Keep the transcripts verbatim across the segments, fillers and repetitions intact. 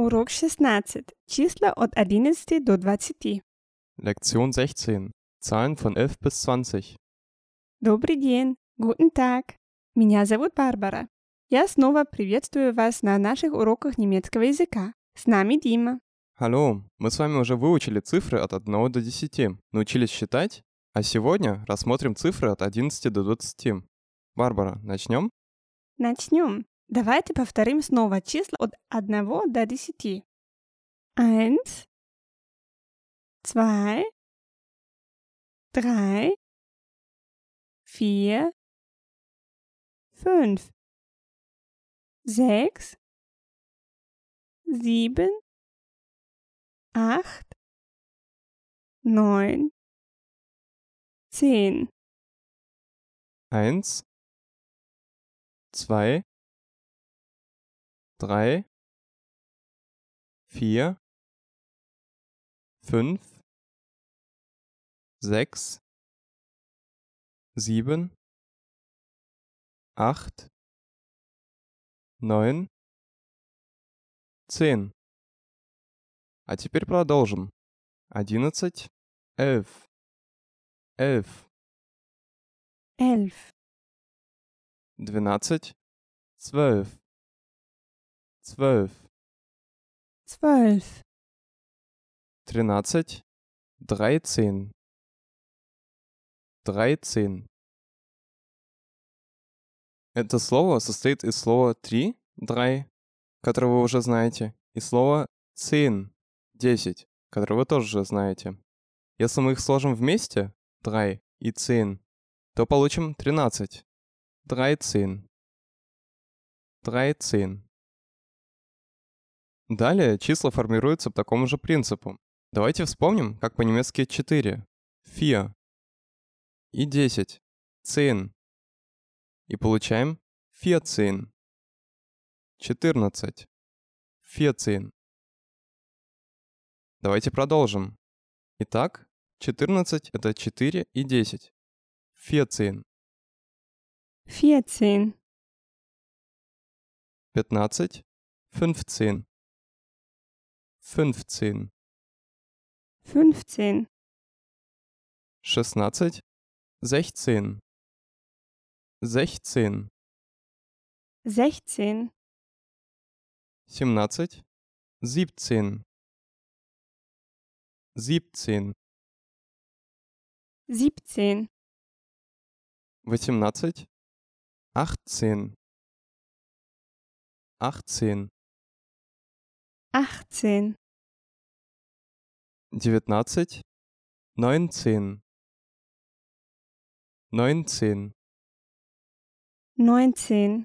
Урок шестнадцать. Числа от одиннадцати до двадцати. Lektion sechzehn. Zahlen von elf bis zwanzig. Добрый день. Guten Tag. Меня зовут Барбара. Я снова приветствую вас на наших уроках немецкого языка. С нами Дима. Hallo, мы с вами уже выучили цифры от одного до десяти, научились считать, а сегодня рассмотрим цифры от одиннадцати до двадцати. Барбара, начнем? Начнем. Давайте повторим снова числа от одного до десяти. Eins, zwei, drei, vier, fünf, sechs, sieben, acht, neun, zehn. Eins, zwei, drei, vier, fünf, sechs, sieben, acht, neun, zehn. А теперь продолжим. Одиннадцать, elf, elf, Elf, двенадцать, zwölf, zwölf, zwölf, тринадцать, dreizehn, dreizehn. Это слово состоит из слова три, drei, которое вы уже знаете, и слова zehn, десять, которое вы тоже уже знаете. Если мы их сложим вместе, drei и zehn, то получим тринадцать, dreizehn, dreizehn. Далее числа формируются по такому же принципу. Давайте вспомним, как по-немецки четыре, vier, и десять, zehn. И получаем vierzehn, четырнадцать, vierzehn. Давайте продолжим. Итак, четырнадцать — это четыре и десять. vierzehn. vierzehn, пятнадцать, fünfzehn. fünfzehn. fünfzehn, шестнадцать, sechzehn. sechzehn. sechzehn, семнадцать, siebzehn. siebzehn. siebzehn, восемнадцать, achtzehn. achtzehn. achtzehn, девятнадцать, neunzehn. neunzehn. neunzehn,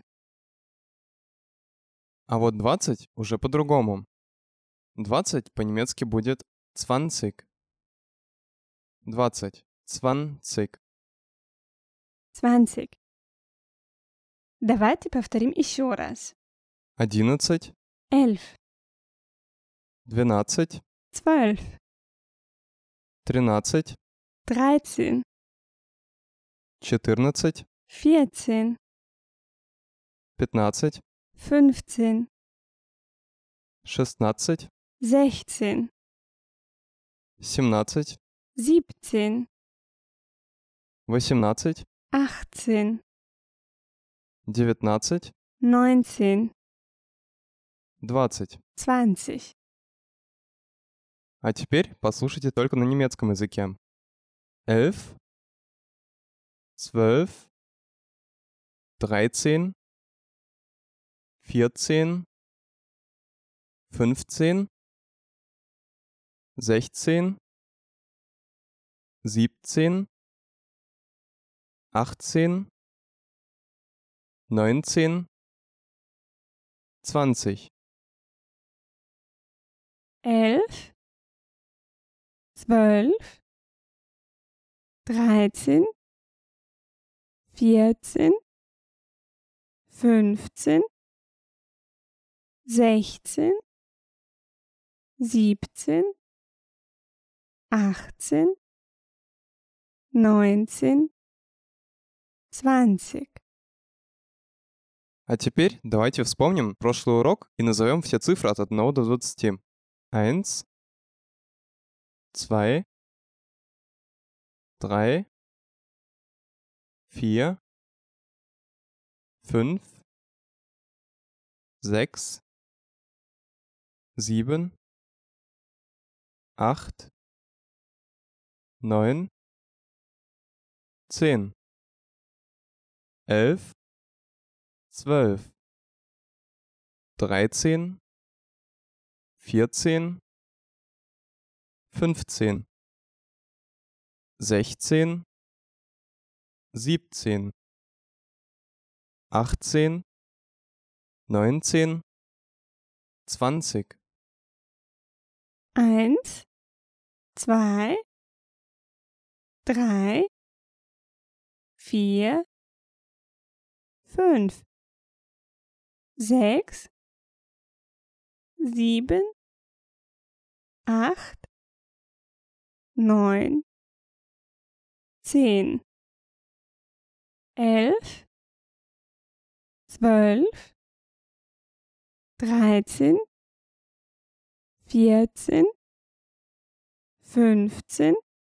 А вот двадцать уже по-другому. двадцать по-немецки будет zwanzig. двадцать. zwanzig. zwanzig. Давайте повторим еще раз. одиннадцать, elf, двенадцать, zwölf, тринадцать, dreizehn, четырнадцать, vierzehn, пятнадцать, fünfzehn, шестнадцать, sechzehn, семнадцать, siebzehn, восемнадцать, achtzehn, девятнадцать, neunzehn, двадцать. zwanzig. А теперь послушайте только на немецком языке. elf, zwölf, dreizehn, vierzehn, fünfzehn, sechzehn, siebzehn, achtzehn, neunzehn, zwanzig. elf, zwölf, dreizehn, vierzehn, fünfzehn, sechzehn, siebzehn, achtzehn, neunzehn, zwanzig. А теперь давайте вспомним прошлый урок и назовем все цифры от одного до двадцати. Eins, zwei, drei, vier, fünf, sechs, sieben, acht, neun, zehn, elf, zwölf, dreizehn, vierzehn, fünfzehn, sechzehn, siebzehn, achtzehn, neunzehn, zwanzig. Eins, zwei, drei, vier, fünf, sechs, sieben, acht, neun, zehn, elf, zwölf, dreizehn, vierzehn, fünfzehn,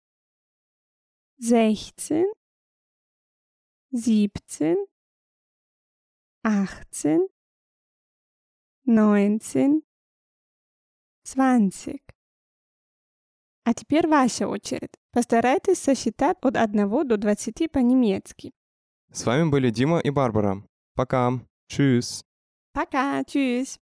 sechzehn, siebzehn, achtzehn, неунадцать, двадцать. А теперь ваша очередь. Постарайтесь сосчитать от одного до двадцати по-немецки. С вами были Дима и Барбара. Пока. Tschüss. Пока, tschüss.